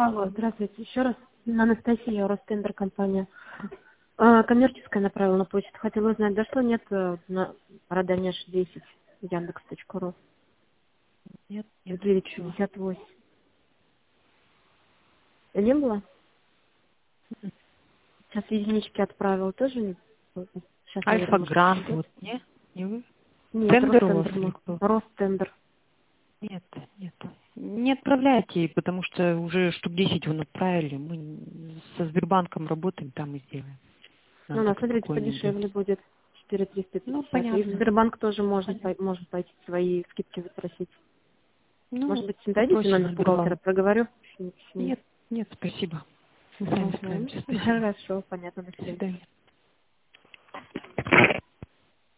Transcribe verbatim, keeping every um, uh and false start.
Алло, здравствуйте. Еще раз. Анастасия, Ростендер компания. А, коммерческая направила на почту. Хотела узнать, дошло, нет, э, на Раданеж десять, яндекс точка ру. Нет, нет, девять ничего. пятьдесят восемь. Не было? Сейчас единички отправила, тоже не... Сейчас, наверное, может, Альфа-грант, придет. вот, не? Не вы? Нет, Тендер у вас Ростендер или мы. кто? Ростендер. Нет, нет. Не отправляйте, потому что уже штук десять вон отправили. Мы со Сбербанком работаем, там и сделаем. Ну, Нам у нас, так смотрите, спокойно подешевле делать. будет. четыре триста Ну, пятьдесят. И в понятно. Сбербанк тоже можно, Понятно. пой- может пойти свои скидки запросить. Ну, Может быть, дадите попросим номер бухгалтера, Сбербанк. проговорю с ним. с ним. Нет, нет, спасибо. Мы сами Мгм. справимся, спасибо. Хорошо, понятно, до До свидания. свидания.